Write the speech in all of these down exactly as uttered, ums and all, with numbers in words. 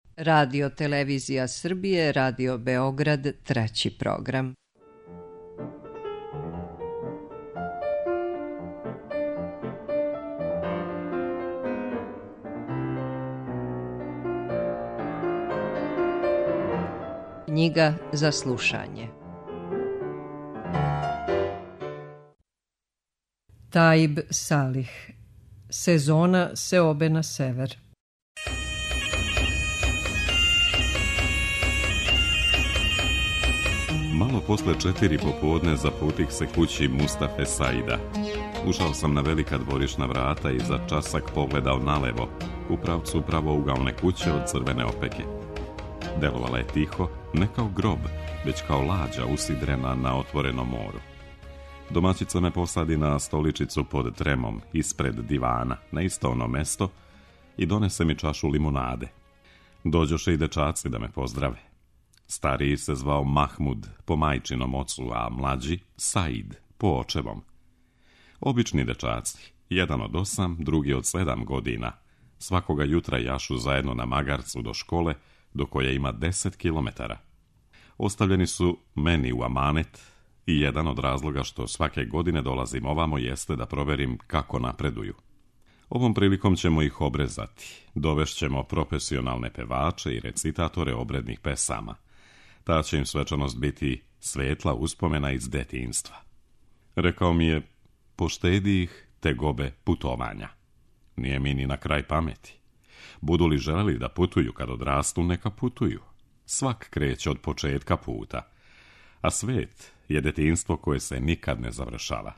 Radio Televizija Srbije, Radio Beograd, treći program. Knjiga za slušanje. Taib Salih. Sezona seobe na sever. Malo posle četiri popodne zaputih se kući Mustafe Saida. Ušao sam na velika dvorišna vrata i za časak pogledao nalevo, u pravcu pravougaone kuće od crvene opeke. Delovala je tiho, ne kao grob, već kao lađa usidrena na otvorenom moru. Domaćica me posadi na stoličicu pod tremom, ispred divana, na isto ono mesto, i donese mi čašu limunade. Dođoše i dečaci da me pozdrave. Stariji se zvao Mahmud, po majčinom ocu, a mlađi Said, po očevom. Obični dečaci, jedan od osam, drugi od sedam godina, svakoga jutra jašu zajedno na magarcu do škole, do koje ima deset kilometara. Ostavljeni su meni u amanet i jedan od razloga što svake godine dolazim ovamo jeste da proverim kako napreduju. Ovom prilikom ćemo ih obrezati. Dovešćemo profesionalne pevače i recitatore obrednih pesama. Ta će im svečanost biti svetla uspomena iz detinjstva. Rekao mi je, poštedi ih tegobe putovanja. Nije mi ni na kraj pameti. Budu li želeli da putuju kad odrastu, neka putuju. Svak kreće od početka puta. A svet je detinjstvo koje se nikad ne završava.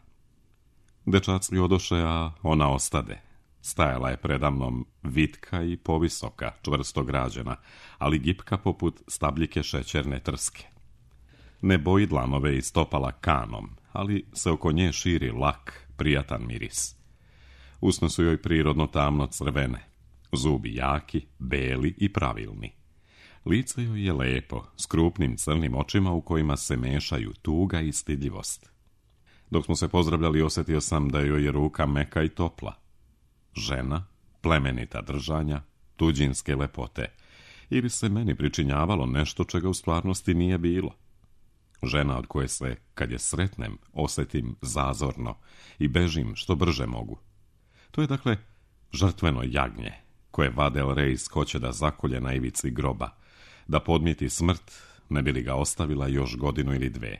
Dečaci odoše, a ona ostade. Stajala je predamnom vitka i povisoka, čvrsto građena, ali gipka poput stabljike šećerne trske. Ne boji dlanove i stopala kanom, ali se oko nje širi lak, prijatan miris. Usne su joj prirodno tamno crvene, zubi jaki, beli i pravilni. Lice joj je lepo, s krupnim crnim očima u kojima se mešaju tuga i stidljivost. Dok smo se pozdravljali, osjetio sam da joj je ruka meka i topla. Žena, plemenita držanja, tuđinske lepote, ili se meni pričinjavalo nešto čega u stvarnosti nije bilo. Žena od koje se, kad je sretnem, osjetim zazorno i bežim što brže mogu. To je dakle žrtveno jagnje, koje Vadel Reis hoće da zakolje na ivici groba, da podmijeti smrt, ne bi li ga ostavila još godinu ili dve.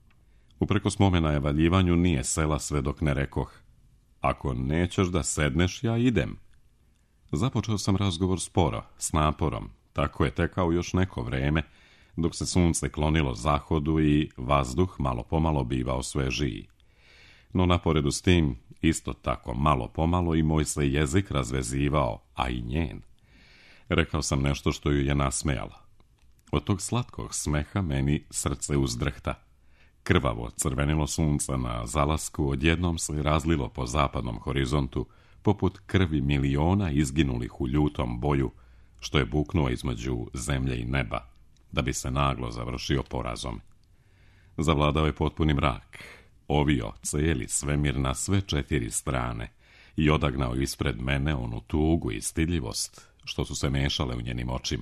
Uprkos mome najavljivanju nije sela sve dok ne rekoh, ako nećeš da sedneš, ja idem. Započeo sam razgovor sporo, s naporom, tako je tekao još neko vreme, dok se sunce klonilo zahodu i vazduh malo pomalo bivao svežiji. No naporedu s tim, isto tako malo pomalo i moj se jezik razvezivao, a i njen. Rekao sam nešto što ju je nasmejalo. Od tog slatkog smeha meni srce uzdrhta. Krvavo crvenilo sunca na zalasku odjednom se razlilo po zapadnom horizontu, poput krvi miliona izginulih u ljutom boju, što je buknuo između zemlje i neba, da bi se naglo završio porazom. Zavladao je potpuni mrak, ovio cijeli svemir na sve četiri strane i odagnao ispred mene onu tugu i stidljivost, što su se mešale u njenim očima.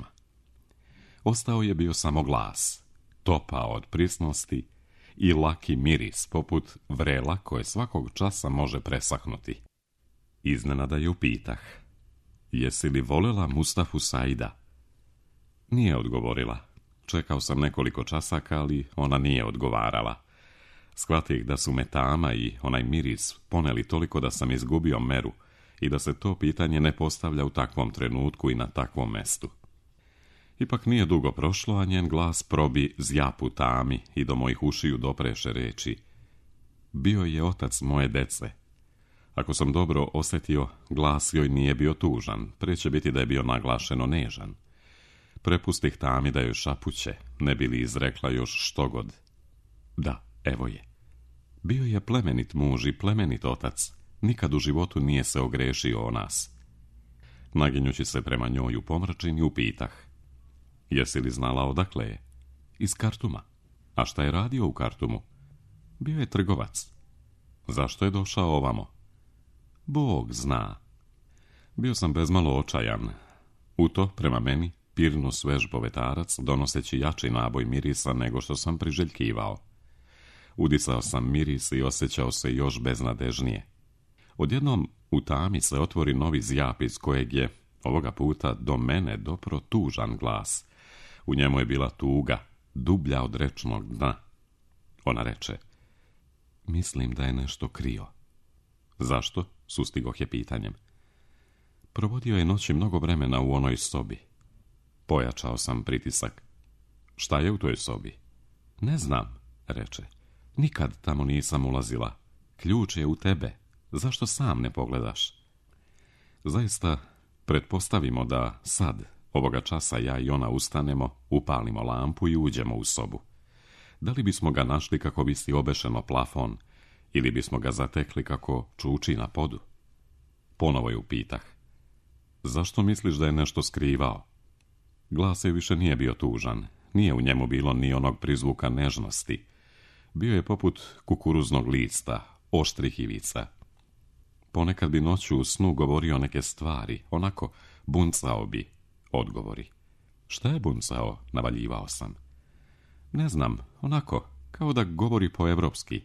Ostao je bio samo glas, topao od prisnosti i laki miris poput vrela koje svakog časa može presahnuti. Iznenada je upitah, jesi li voljela Mustafu Saida? Nije odgovorila. Čekao sam nekoliko časaka, ali ona nije odgovarala. Shvatih da su me tama i onaj miris poneli toliko da sam izgubio meru i da se to pitanje ne postavlja u takvom trenutku i na takvom mestu. Ipak nije dugo prošlo, a njen glas probi zjapu tami i do mojih ušiju dopreše reči. Bio je otac moje dece. Ako sam dobro osjetio, glas joj nije bio tužan, pre će biti da je bio naglašeno nežan. Prepustih tami da joj šapuće, ne bi li izrekla još štogod. Da, evo je. Bio je plemenit muž i plemenit otac. Nikad u životu nije se ogrešio o nas. Naginjući se prema njoj u pomračini, upitah. Jesi li znala odakle je? Iz Kartuma. A šta je radio u Kartumu? Bio je trgovac. Zašto je došao ovamo? Bog zna. Bio sam bezmalo očajan. U to, prema meni, pirnu svež povetarac, donoseći jači naboj mirisa nego što sam priželjkivao. Udisao sam miris i osjećao se još beznadežnije. Odjednom u tami se otvori novi zjap iz kojeg je, ovoga puta, do mene dopro tužan glas. U njemu je bila tuga, dublja od rečnog dna. Ona reče: mislim da je nešto krio. Zašto? Sustigoh je pitanjem. Provodio je noći mnogo vremena u onoj sobi. Pojačao sam pritisak. Šta je u toj sobi? Ne znam, reče. Nikad tamo nisam ulazila. Ključ je u tebe. Zašto sam ne pogledaš? Zaista, pretpostavimo da sad, ovoga časa, ja i ona ustanemo, upalimo lampu i uđemo u sobu. Da li bismo ga našli kako visi obešeno plafon, ili bismo ga zatekli kako čuči na podu? Ponovo je upitah: zašto misliš da je nešto skrivao? Glas je više nije bio tužan, nije u njemu bilo ni onog prizvuka nežnosti. Bio je poput kukuruznog lista, oštrih ivica. Ponekad bi noću u snu govorio neke stvari, onako buncao bi, odgovori. Šta je buncao? Navaljivao sam. Ne znam, onako, kao da govori po-evropski.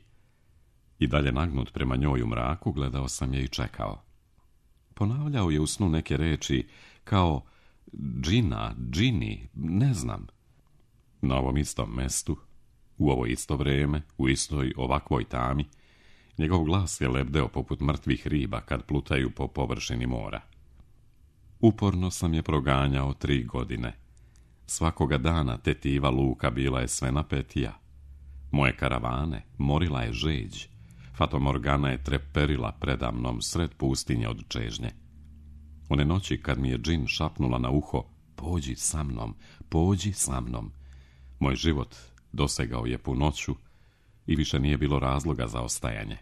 I dalje nagnut prema njoj u mraku, gledao sam je i čekao. Ponavljao je u snu neke reči, kao džina, džini, ne znam. Na ovom istom mestu, u ovo isto vrijeme, u istoj ovakvoj tami, njegov glas je lebdeo poput mrtvih riba kad plutaju po površini mora. Uporno sam je proganjao tri godine. Svakoga dana tetiva luka bila je sve napetija. Moje karavane morila je žeđ. Fatomorgana je treperila predamnom sred pustinje od čežnje. One noći kad mi je džin šapnula na uho: pođi sa mnom, pođi sa mnom, moj život dosegao je punoću i više nije bilo razloga za ostajanje.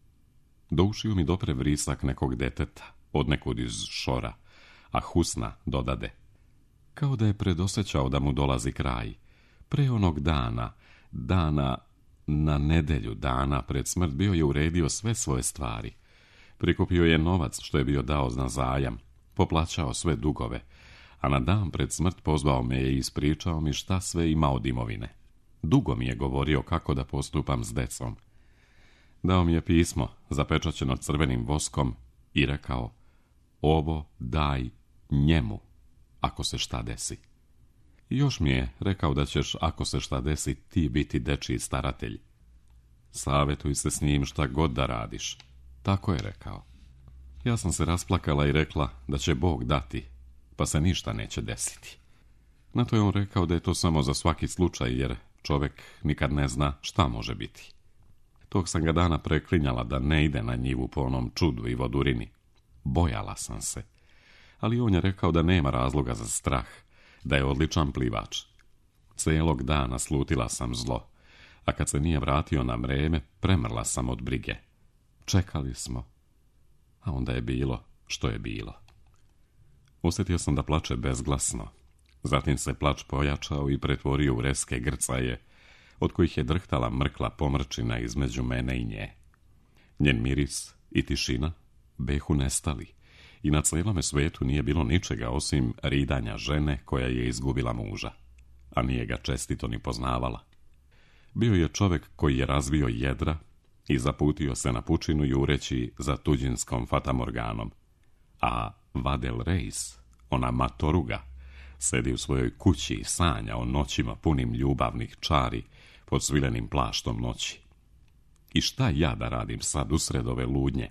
Do ušiju mi dopre vrisak nekog deteta, odnekud iz šora, a Husna dodade: kao da je predosjećao da mu dolazi kraj. Pre onog dana, dana, na nedelju dana pred smrt bio je uredio sve svoje stvari. Prikupio je novac što je bio dao na zajam, poplaćao sve dugove, a na dan pred smrt pozvao me je i ispričao mi šta sve ima od imovine. Dugo mi je govorio kako da postupam s decom. Dao mi je pismo, zapečaćeno crvenim voskom, i rekao: ovo daj njemu, ako se šta desi. I još mi je rekao da ćeš, ako se šta desi, ti biti dečiji staratelj. Savetuj se s njim šta god da radiš. Tako je rekao. Ja sam se rasplakala i rekla da će Bog dati, pa se ništa neće desiti. Na to je on rekao da je to samo za svaki slučaj, jer čovjek nikad ne zna šta može biti. Tog sam ga dana preklinjala da ne ide na njivu po onom čudu i vodurini. Bojala sam se. Ali on je rekao da nema razloga za strah, da je odličan plivač. Cijelog dana slutila sam zlo, a kad se nije vratio na vreme, premrla sam od brige. Čekali smo, a onda je bilo što je bilo. Osjetio sam da plače bezglasno. Zatim se plač pojačao i pretvorio u reske grcaje, od kojih je drhtala mrkla pomrčina između mene i nje. Njen miris i tišina behu nestali i na cijelome svijetu nije bilo ničega osim ridanja žene koja je izgubila muža, a nije ga čestito ni poznavala. Bio je čovjek koji je razvio jedra i zaputio se na pučinu jureći za tuđinskom fatamorganom, a Vadel Reis, ona matoruga, sedi u svojoj kući i sanja o noćima punim ljubavnih čari pod svilenim plaštom noći. I šta ja da radim sad usred ove ludnje?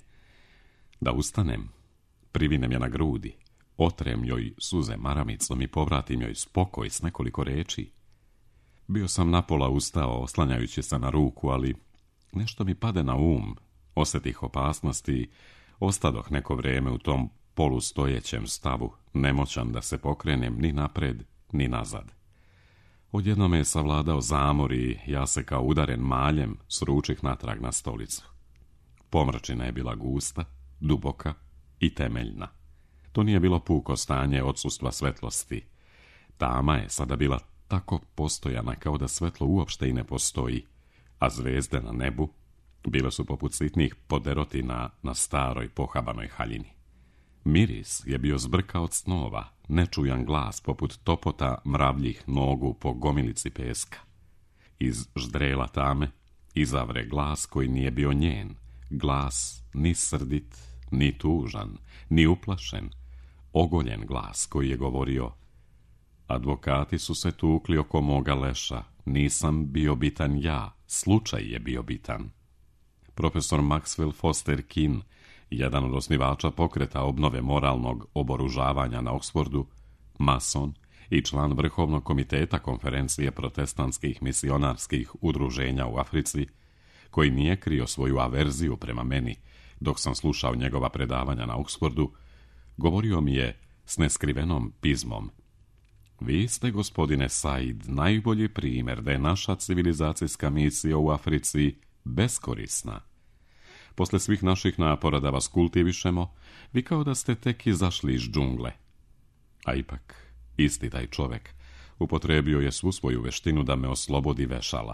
Da ustanem, privinem je na grudi, otrem joj suze maramicom i povratim joj spokoj s nekoliko reči. Bio sam napola ustao, oslanjajući se na ruku, ali nešto mi pade na um, osjetih opasnosti, ostadoh neko vrijeme u tom polustojećem stavu, nemoćan da se pokrenem ni napred, ni nazad. Odjednom me je savladao zamor i ja se kao udaren maljem sručih natrag na stolicu. Pomračina je bila gusta, duboka i temeljna. To nije bilo puko stanje odsustva svetlosti. Tama je sada bila tako postojana kao da svetlo uopšte i ne postoji, a zvezde na nebu bile su poput sitnih poderotina na staroj pohabanoj haljini. Miris je bio zbrka od snova, nečujan glas poput topota mravljih nogu po gomilici peska. Iz ždrela tame izavre glas koji nije bio njen, glas ni srdit, ni tužan, ni uplašen, ogoljen glas koji je govorio: advokati su se tukli oko moga leša, nisam bio bitan ja, slučaj je bio bitan. Profesor Maxwell Foster Kin, jedan od osnivača pokreta obnove moralnog oboružavanja na Oxfordu, mason i član vrhovnog komiteta konferencije protestantskih misionarskih udruženja u Africi, koji nije krio svoju averziju prema meni dok sam slušao njegova predavanja na Oxfordu, govorio mi je s neskrivenom pizmom: vi ste, gospodine Said, najbolji primjer da je naša civilizacijska misija u Africi beskorisna. Posle svih naših napora da vas kultivišemo, vi kao da ste tek izašli iz džungle. A ipak, isti taj čovek upotrebio je svu svoju veštinu da me oslobodi vešala.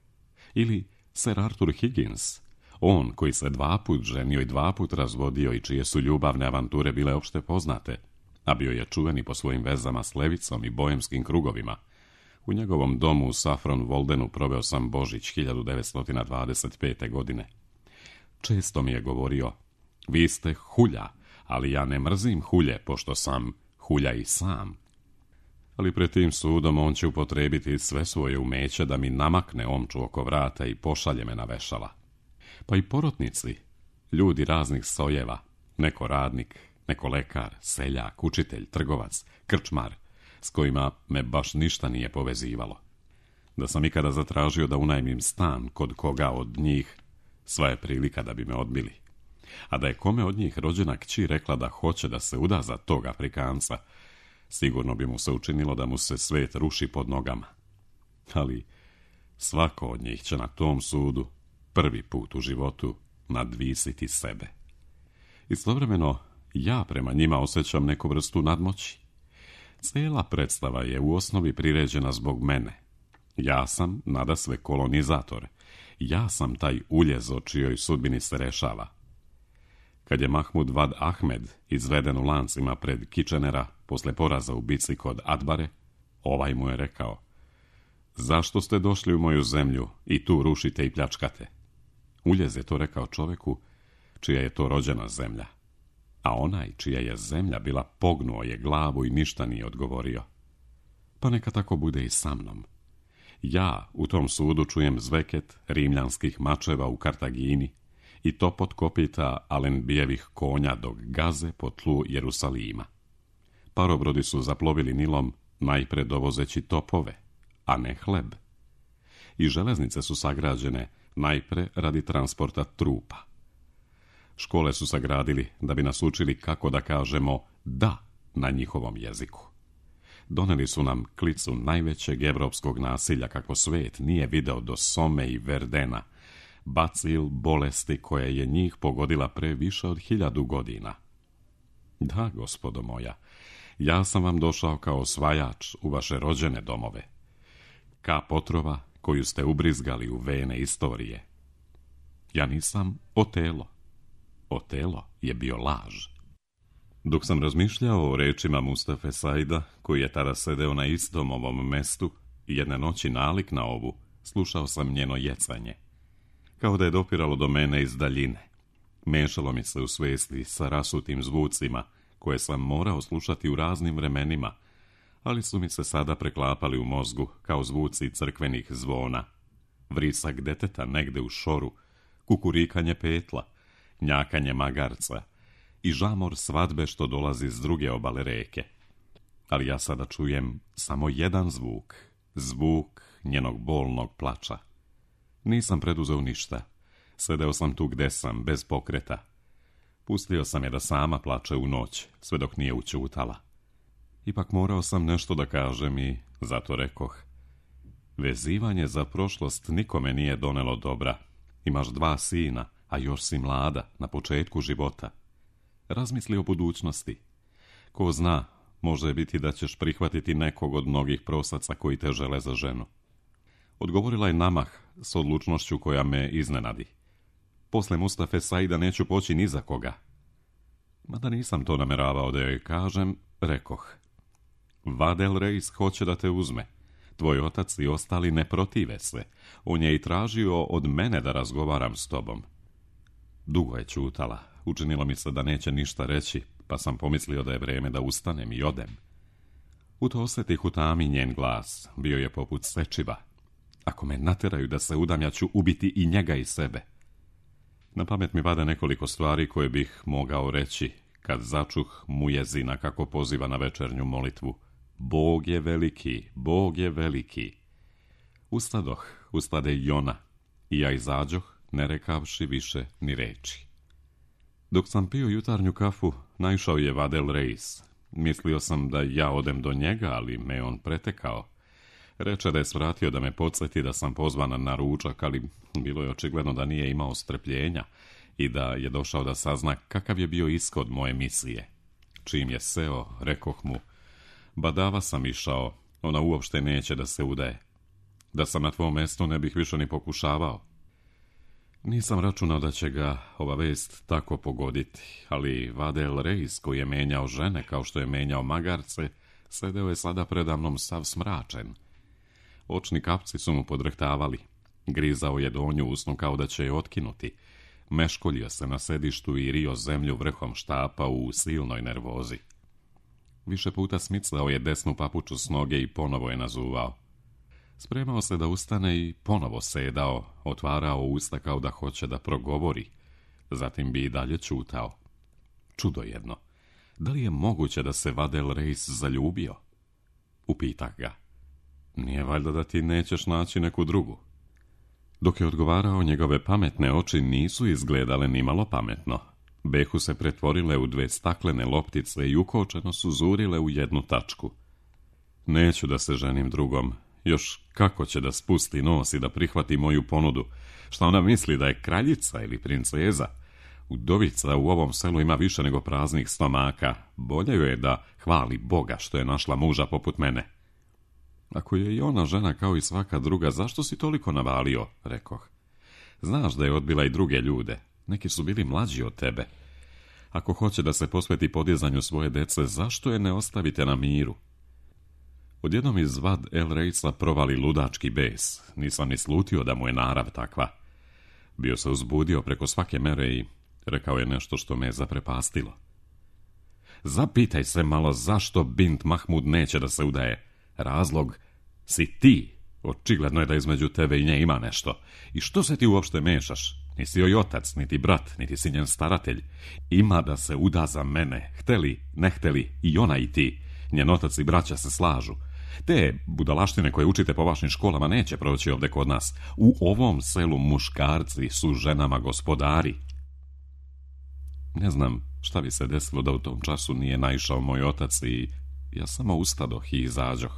Ili Sir Arthur Higgins, on koji se dva put ženio i dva put razvodio i čije su ljubavne avanture bile opšte poznate, a bio je čuveni po svojim vezama s levicom i bojemskim krugovima. U njegovom domu u Saffron Waldenu proveo sam Božić hiljadu devetsto dvadeset pete. godine. Često mi je govorio: vi ste hulja, ali ja ne mrzim hulje, pošto sam hulja i sam. Ali pred tim sudom on će upotrebiti sve svoje umeće da mi namakne omču oko vrata i pošalje me na vešala. Pa i porotnici, ljudi raznih sojeva, neko radnik, neko lekar, seljak, učitelj, trgovac, krčmar, s kojima me baš ništa nije povezivalo. Da sam ikada zatražio da unajmim stan kod koga od njih, sva je prilika da bi me odbili. A da je kome od njih rođena kći rekla da hoće da se uda za tog Afrikanca, sigurno bi mu se učinilo da mu se svet ruši pod nogama. Ali svako od njih će na tom sudu prvi put u životu nadvisiti sebe. Istovremeno, ja prema njima osjećam neku vrstu nadmoći. Cijela predstava je u osnovi priređena zbog mene. Ja sam nadasve kolonizator. Ja sam taj uljez o čijoj sudbini se rešava. Kad je Mahmud Vad Ahmed izveden u lancima pred Kitchenera posle poraza u bici kod Adbare, ovaj mu je rekao: zašto ste došli u moju zemlju i tu rušite i pljačkate? Uljez je to rekao čoveku čija je to rođena zemlja. A onaj čija je zemlja bila pognuo je glavu i ništa nije odgovorio. Pa neka tako bude i sa mnom. Ja u tom sudu čujem zveket rimljanskih mačeva u Kartagini i topot kopita Alenbijevih konja dok gaze po tlu Jerusalima. Parobrodi su zaplovili Nilom najpre dovozeći topove, a ne hleb. I železnice su sagrađene najpre radi transporta trupa. Škole su sagradili da bi nas učili kako da kažemo da na njihovom jeziku. Doneli su nam klicu najvećeg evropskog nasilja kako svet nije video do Some i Verdena, bacil bolesti koja je njih pogodila pre više od hiljadu godina. Da, gospodo moja, ja sam vam došao kao osvajač u vaše rođene domove. Kap otrova koju ste ubrizgali u vene istorije. Ja nisam Otelo. Otelo je bio laž. Dok sam razmišljao o rečima Mustafe Saida, koji je tada sedeo na istom ovom mestu, jedne noći nalik na ovu, slušao sam njeno jecanje. Kao da je dopiralo do mene iz daljine. Mešalo mi se u svesti sa rasutim zvucima, koje sam morao slušati u raznim vremenima, ali su mi se sada preklapali u mozgu kao zvuci crkvenih zvona. Vrisak deteta negde u šoru, kukurikanje petla, njakanje magarca i žamor svadbe što dolazi s druge obale reke. Ali ja sada čujem samo jedan zvuk, zvuk njenog bolnog plača. Nisam preduzeo ništa. Sedeo sam tu gde sam, bez pokreta. Pustio sam je da sama plače u noć, sve dok nije ućutala. Ipak morao sam nešto da kažem i zato rekoh: vezivanje za prošlost nikome nije donelo dobra. Imaš dva sina, a još si mlada, na početku života. Razmisli o budućnosti. Ko zna, može biti da ćeš prihvatiti nekog od mnogih prosaca koji te žele za ženu. Odgovorila je namah s odlučnošću koja me iznenadi. Posle Mustafe Saida neću poći ni za koga. Mada nisam to nameravao da joj kažem, rekoh: Vadel Reis hoće da te uzme. Tvoj otac i ostali ne protive se. On je i tražio od mene da razgovaram s tobom. Dugo je ćutala. Učinilo mi se da neće ništa reći, pa sam pomislio da je vrijeme da ustanem i odem. U to osjetih u tami njen glas. Bio je poput sečiva. Ako me nateraju da se udam, ja ću ubiti i njega i sebe. Na pamet mi vade nekoliko stvari koje bih mogao reći, kad začuh mujezina kako poziva na večernju molitvu. Bog je veliki, Bog je veliki. Ustadoh, ustade i ona, i ja izađoh, ne rekavši više ni reči. Dok sam pio jutarnju kafu, naišao je Vadel Reis. Mislio sam da ja odem do njega, ali me on pretekao. Reče da je svratio da me podsjeti da sam pozvan na ručak, ali bilo je očigledno da nije imao strpljenja i da je došao da sazna kakav je bio ishod moje misije. Čim je seo, rekoh mu, badava sam išao, ona uopšte neće da se udaje. Da sam na tvom mjestu ne bih više ni pokušavao. Nisam računao da će ga ova vest tako pogoditi, ali Vadel Reis, koji je menjao žene kao što je menjao magarce, sedeo je sada predamnom sav smračen. Očni kapci su mu podrehtavali. Grizao je donju usnu kao da će je otkinuti. Meškoljio se na sedištu i rio zemlju vrhom štapa u silnoj nervozi. Više puta smicao je desnu papuču s noge i ponovo je nazuvao. Spremao se da ustane i ponovo sedao, otvarao usta kao da hoće da progovori. Zatim bi i dalje ćutao. Čudo jedno. Da li je moguće da se Vadel Reis zaljubio? Upitah ga. Nije valjda da ti nećeš naći neku drugu? Dok je odgovarao, njegove pametne oči nisu izgledale nimalo pametno. Behu se pretvorile u dve staklene loptice i ukočeno su zurile u jednu tačku. Neću da se ženim drugom. Još kako će da spusti nos i da prihvati moju ponudu? Šta ona misli, da je kraljica ili princeza? Udovica u ovom selu ima više nego praznih stomaka. Bolje joj je da hvali Boga što je našla muža poput mene. Ako je i ona žena kao i svaka druga, zašto si toliko navalio, rekoh. Znaš da je odbila i druge ljude. Neki su bili mlađi od tebe. Ako hoće da se posveti podizanju svoje dece, zašto je ne ostavite na miru? Odjednom iz Vad El Reisa provali ludački bes. Nisam ni slutio da mu je narav takva. Bio se uzbudio preko svake mere i rekao je nešto što me je zaprepastilo. Zapitaj se malo zašto Bint Mahmud neće da se udaje. Razlog si ti. Očigledno je da između tebe i nje ima nešto. I što se ti uopšte mešaš? Nisi joj otac, niti brat, niti si njen staratelj. Ima da se uda za mene. Hteli, ne hteli, i ona i ti. Njen otac i braća se slažu. Te budalaštine koje učite po vašim školama neće proći ovdje kod nas. U ovom selu muškarci su ženama gospodari. Ne znam šta bi se desilo da u tom času nije naišao moj otac i ja samo ustadoh i izađoh.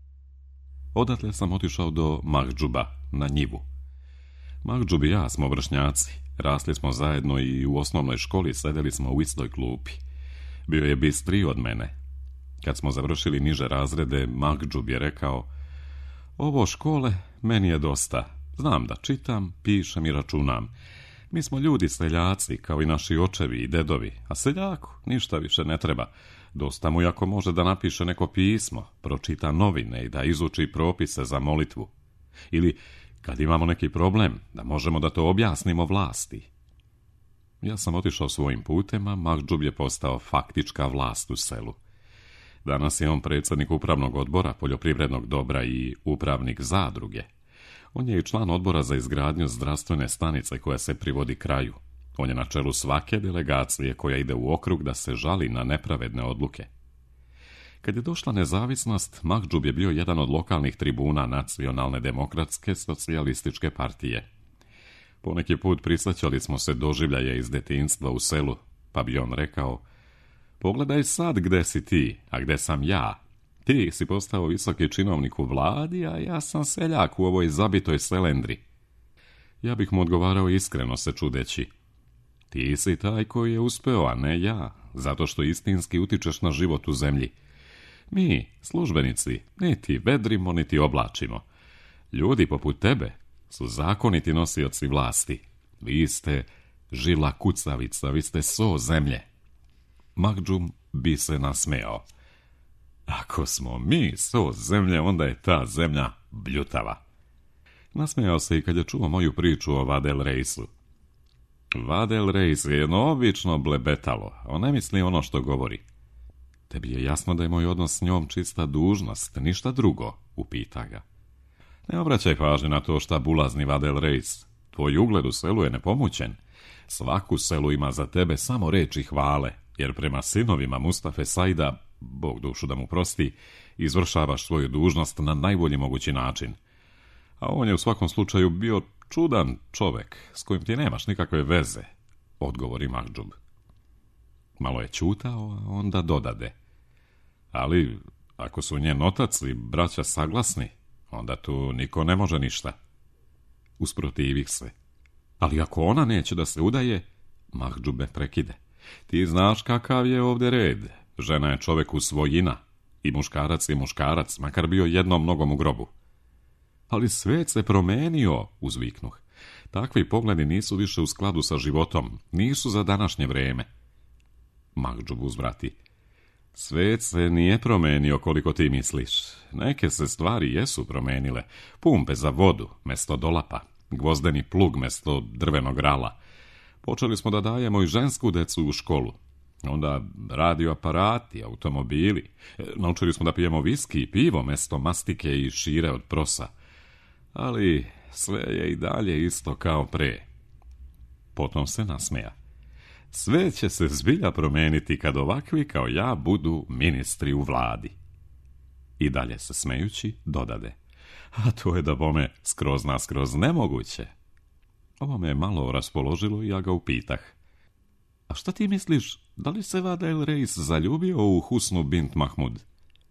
Odatle sam otišao do Mahdžuba, na njivu. Mahdžub i ja smo vršnjaci. Rasli smo zajedno i u osnovnoj školi sedeli smo u istoj klupi. Bio je bistriji od mene. Kad smo završili niže razrede, Mahdžub je rekao: ovo škole meni je dosta. Znam da čitam, pišem i računam. Mi smo ljudi seljaci, kao i naši očevi i dedovi, a seljaku ništa više ne treba. Dosta mu ako može da napiše neko pismo, pročita novine i da izuči propise za molitvu. Ili, kad imamo neki problem, da možemo da to objasnimo vlasti. Ja sam otišao svojim putem, a Mahdžub je postao faktička vlast u selu. Danas je on predsjednik upravnog odbora poljoprivrednog dobra i upravnik zadruge. On je i član odbora za izgradnju zdravstvene stanice koja se privodi kraju. On je na čelu svake delegacije koja ide u okrug da se žali na nepravedne odluke. Kad je došla nezavisnost, Mahdžub je bio jedan od lokalnih tribuna Nacionalne demokratske socijalističke partije. Poneki put prisjećali smo se doživljaja iz detinjstva u selu, pa bi on rekao: pogledaj sad gde si ti, a gde sam ja. Ti si postao visoki činovnik u vladi, a ja sam seljak u ovoj zabitoj selendri. Ja bih mu odgovarao iskreno se čudeći: ti si taj koji je uspeo, a ne ja, zato što istinski utičeš na život u zemlji. Mi, službenici, niti vedrimo, niti oblačimo. Ljudi poput tebe su zakoniti nosioci vlasti. Vi ste žila kucavica, vi ste so zemlje. Mahdžub bi se nasmejao. Ako smo mi so zemlje, onda je ta zemlja bljutava. Nasmijao se i kad je čuo moju priču o Vadel Reisu. Vadel Reis je jedno obično blebetalo, on ne misli ono što govori. Tebi je jasno da je moj odnos s njom čista dužnost, ništa drugo, upita ga. Ne obraćaj pažnju na to šta bulazni Vadel Reis. Tvoj ugled u selu je nepomućen. Svaku selu ima za tebe samo reči hvale, jer prema sinovima Mustafe Saida, Bog dušu da mu prosti, izvršavaš svoju dužnost na najbolji mogući način. A on je u svakom slučaju bio čudan čovek, s kojim ti nemaš nikakve veze, odgovori Mahdžub. Malo je ćutao, a onda dodade. Ali, ako su njen otac i braća saglasni, onda tu niko ne može ništa. Usprotivih se. Ali ako ona neće da se udaje, Mahdžub me prekide. Ti znaš kakav je ovdje red. Žena je čoveku svojina. I muškarac je muškarac, makar bio jednom nogom u grobu. Ali svet se promenio, uzviknuh. Takvi pogledi nisu više u skladu sa životom, nisu za današnje vrijeme. Mahdžub uzvrati. Svet se nije promenio koliko ti misliš. Neke se stvari jesu promenile. Pumpe za vodu, mesto dolapa. Gvozdeni plug mesto drvenog rala. Počeli smo da dajemo i žensku decu u školu. Onda radioaparati, automobili. Naučili smo da pijemo viski i pivo mesto mastike i šire od prosa. Ali sve je i dalje isto kao pre. Potom se nasmeja. Sve će se zbilja promeniti kad ovakvi kao ja budu ministri u vladi. I dalje se smejući dodade. A to je da bome skroz naskroz nemoguće. Ovo me je malo raspoložilo i ja ga upitah. A šta ti misliš, da li se Vadel Reis zaljubio u Husnu bint Mahmud?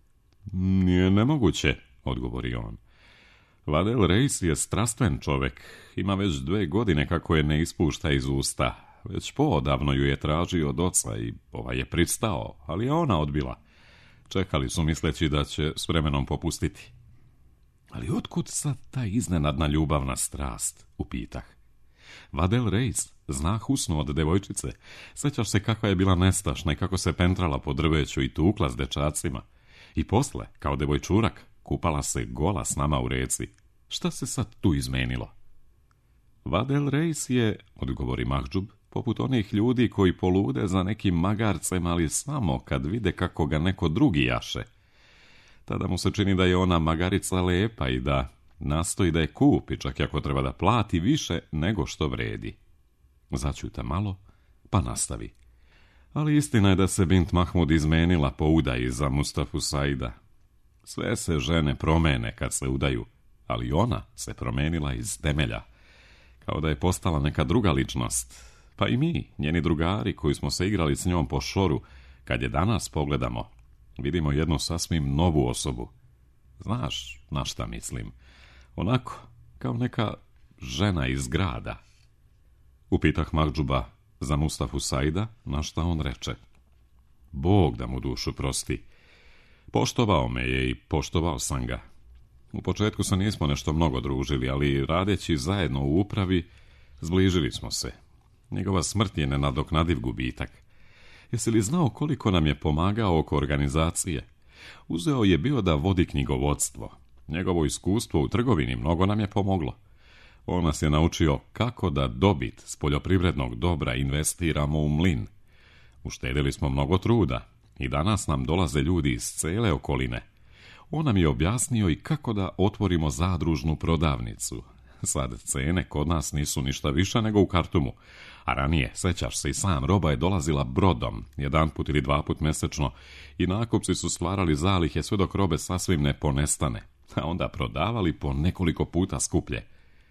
Nije nemoguće, odgovori on. Vadel Reis je strastven čovek, ima već dve godine kako je ne ispušta iz usta. Već poodavno ju je tražio od oca i ovaj je pristao, ali je ona odbila. Čekali su misleći da će s vremenom popustiti. Ali otkud sad ta iznenadna ljubavna strast, upitah. Vadel Reis zna Husnu od devojčice. Sjećaš se kakva je bila nestašna i kako se pentrala po drveću i tukla s dečacima. I posle, kao devojčurak, kupala se gola s nama u reci. Šta se sad tu izmenilo? Vadel Reis je, odgovori Mahdžub, poput onih ljudi koji polude za nekim magarcem, ali samo kad vide kako ga neko drugi jaše. Tada mu se čini da je ona magarica lepa i da nastoji da je kupi, čak i ako treba da plati više nego što vredi. Začuta malo, pa nastavi. Ali istina je da se bint Mahmud izmenila po udaji za Mustafu Saida. Sve se žene promene kad se udaju, ali ona se promenila iz temelja, kao da je postala neka druga ličnost. Pa i mi, njeni drugari koji smo se igrali s njom po šoru, kad je danas pogledamo, vidimo jednu sasvim novu osobu. Znaš na šta mislim? Onako, kao neka žena iz grada. Upitah Mahdžuba za Mustafu Saida, na šta on reče. Bog da mu dušu prosti. Poštovao me je i poštovao sam ga. U početku se nismo nešto mnogo družili, ali radeći zajedno u upravi, zbližili smo se. Njegova smrt je nenadoknadiv gubitak. Jesi li znao koliko nam je pomagao oko organizacije? Uzeo je bio da vodi knjigovodstvo. Njegovo iskustvo u trgovini mnogo nam je pomoglo. On nas je naučio kako da dobit s poljoprivrednog dobra investiramo u mlin. Uštedili smo mnogo truda i danas nam dolaze ljudi iz cele okoline. On nam je objasnio i kako da otvorimo zadružnu prodavnicu. Sad cene kod nas nisu ništa više nego u Kartumu, a ranije, sećaš se i sam, roba je dolazila brodom, jedan put ili dva put mesečno, i nakupci su stvarali zalihe sve dok robe sasvim ne ponestane, a onda prodavali po nekoliko puta skuplje.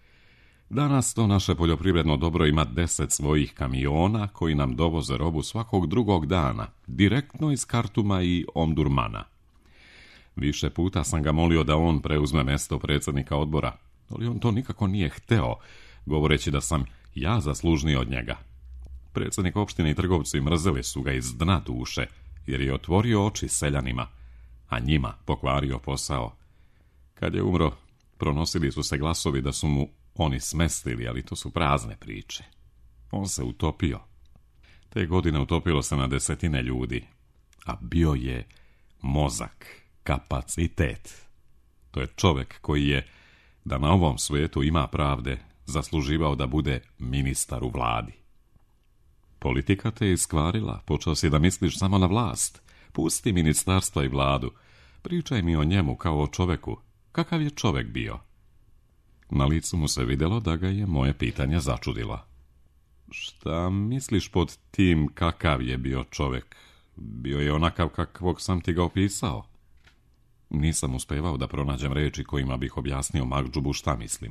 Danas to naše poljoprivredno dobro ima deset svojih kamiona koji nam dovoze robu svakog drugog dana, direktno iz Kartuma i Omdurmana. Više puta sam ga molio da on preuzme mjesto predsjednika odbora, ali on to nikako nije hteo, govoreći da sam ja zaslužniji od njega. Predsjednik opštine i trgovci mrzeli su ga iz dna duše, jer je otvorio oči seljanima, a njima pokvario posao. Kad je umro, pronosili su se glasovi da su mu oni smestili, ali to su prazne priče. On se utopio. Te godine utopilo se na desetine ljudi, a bio je mozak, kapacitet. To je čovjek koji je, da na ovom svijetu ima pravde, zasluživao da bude ministar u vladi. Politika te je iskvarila, počeo si da misliš samo na vlast. Pusti ministarstva i vladu. Pričaj mi o njemu kao o čoveku. Kakav je čovjek bio? Na licu mu se vidjelo da ga je moje pitanje začudilo. Šta misliš pod tim kakav je bio čovjek? Bio je onakav kakvog sam ti ga opisao? Nisam uspevao da pronađem reči kojima bih objasnio Makdžubu šta mislim.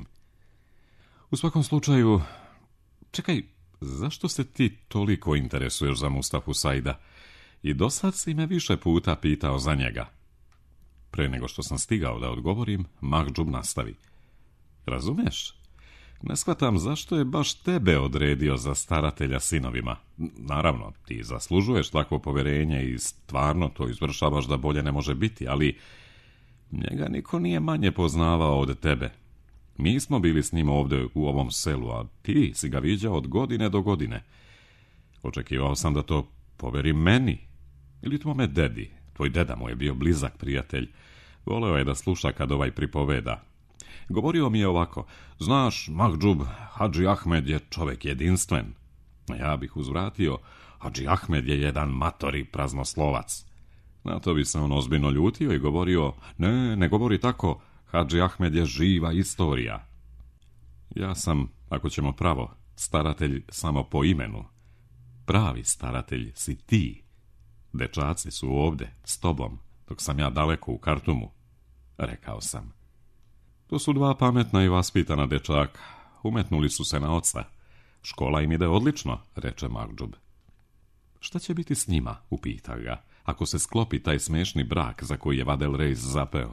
U svakom slučaju, čekaj, zašto se ti toliko interesuješ za Mustafu Saida? I dosad si me više puta pitao za njega. Pre nego što sam stigao da odgovorim, Makdžub nastavi. Razumeš? Ne shvatam zašto je baš tebe odredio za staratelja sinovima. Naravno, ti zaslužuješ takvo povjerenje i stvarno to izvršavaš da bolje ne može biti, ali njega niko nije manje poznavao od tebe. Mi smo bili s njim ovdje u ovom selu, a ti si ga viđao od godine do godine. Očekivao sam da to poveri meni ili tvome dedi. Tvoj deda mu je bio blizak prijatelj. Voleo je da sluša kad ovaj pripoveda. Govorio mi je ovako: znaš, Makdžub, Hadži Ahmed je čovjek jedinstven. Ja bih uzvratio: Hadži Ahmed je jedan matori praznoslovac. Na to bi se on ozbiljno ljutio i govorio: ne, ne govori tako, Hadži Ahmed je živa istorija. Ja sam, ako ćemo pravo, staratelj samo po imenu. Pravi staratelj si ti. Dečaci su ovdje, s tobom, dok sam ja daleko u Kartumu, rekao sam. To su dva pametna i vaspitana dečaka. Umetnuli su se na oca. Škola im ide odlično, reče Makdžub. Šta će biti s njima, upita ga, ako se sklopi taj smešni brak za koji je Vadel Reis zapeo?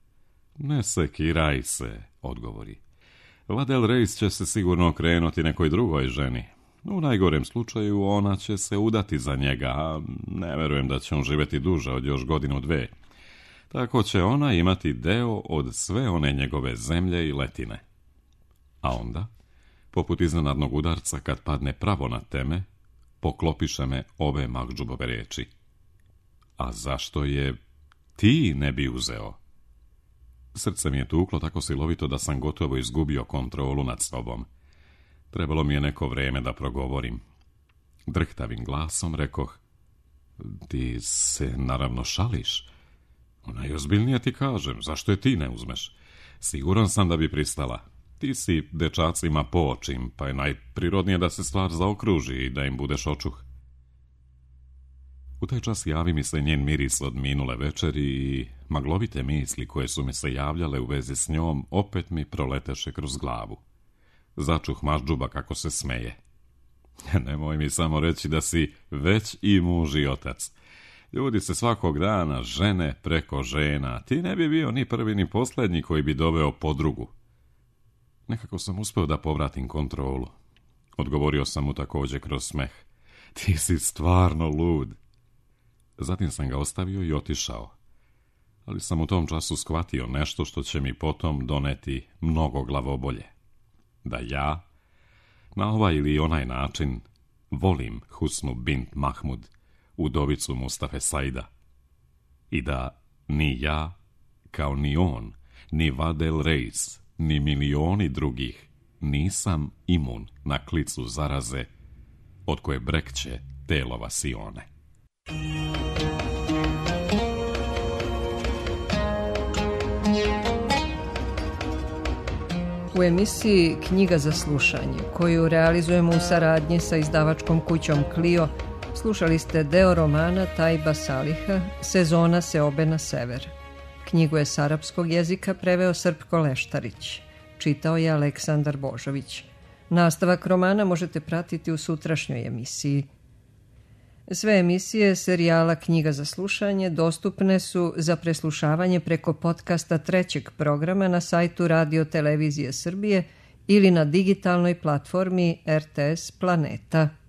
Ne sekiraj se, odgovori. Vadel Reis će se sigurno okrenuti nekoj drugoj ženi. U najgorem slučaju ona će se udati za njega, a ne verujem da će on živjeti duže od još godinu dve. Tako će ona imati deo od sve one njegove zemlje i letine. A onda, poput iznenadnog udarca kad padne pravo na teme, poklopiše me ove Makdžubove riječi. A zašto je ti ne bi uzeo? Srce mi je tuklo tako silovito da sam gotovo izgubio kontrolu nad sobom. Trebalo mi je neko vrijeme da progovorim. Drhtavim glasom rekoh: ti se naravno šališ. Najozbiljnije ti kažem, zašto je ti ne uzmeš? Siguran sam da bi pristala. Ti si dečacima po očim, pa je najprirodnije da se stvar zaokruži i da im budeš očuh. U taj čas javi mi se njen miris od minule večeri i maglovite misli koje su mi se javljale u vezi s njom opet mi proleteše kroz glavu. Začuh Makdžuba kako se smeje. Nemoj mi samo reći da si već i muž i otac. Ljudi se svakog dana žene preko žena. Ti ne bi bio ni prvi ni posljednji koji bi doveo podrugu. Nekako sam uspio da povratim kontrolu. Odgovorio sam mu također kroz smeh. Ti si stvarno lud. Zatim sam ga ostavio i otišao. Ali sam u tom času shvatio nešto što će mi potom doneti mnogo glavobolje. Da ja, na ovaj ili onaj način, volim Husnu bint Mahmud, udovicu Mustafe Saida. I da ni ja, kao ni on, ni Vadel Reis, ni milioni drugih, nisam imun na klicu zaraze od koje brekće telova Sione. U emisiji Knjiga za slušanje, koju realizujemo u saradnji sa izdavačkom kućom Clio, slušali ste deo romana Tajba Saliha Sezona seobe na sever. Knjigu je s arapskog jezika preveo Srpko Leštarić. Čitao je Aleksandar Božović. Nastavak romana možete pratiti u sutrašnjoj emisiji. Sve emisije serijala Knjiga za slušanje dostupne su za preslušavanje preko podcasta trećeg programa na sajtu Radio Televizije Srbije ili na digitalnoj platformi R T S Planeta.